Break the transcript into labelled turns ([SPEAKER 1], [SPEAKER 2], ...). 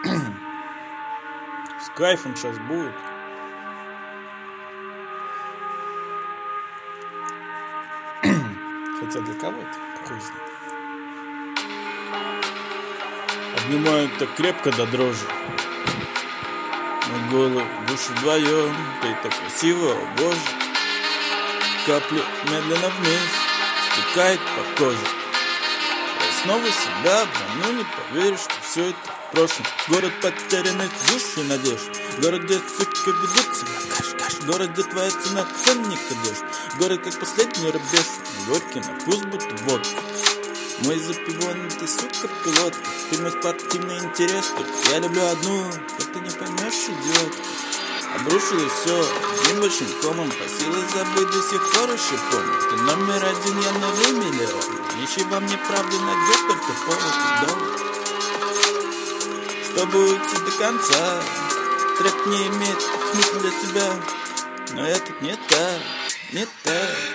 [SPEAKER 1] С кайфом сейчас будет. Хотя для кого это? Хуй знает. Обнимают так крепко до дрожи. На голову, душу вдвоем. Ты так красиво, о боже. Капли медленно вниз стекает по коже. Я снова себя обману, не поверишь, что все это в прошлом. Город потерянных душ и надежд. Город, где сука ведет себя каш-каш. Город, где твоя цена ценника дождь. Город, как последний рубеж. Горький на вкус, будто водка. Мой запивон, ты, сука, пилотка. Ты мой спортивный интерес. Я люблю одну, как ты не поймешь, идиотка. Обрушилось все одним большим комом. Просила забыть, до сих пор еще помню. Ты номер один, я на 2 миллиона. Ищи во мне правды, найдешь только повод и дом. Чтобы уйти до конца, трек не имеет смысла для тебя. Но этот не так, не так.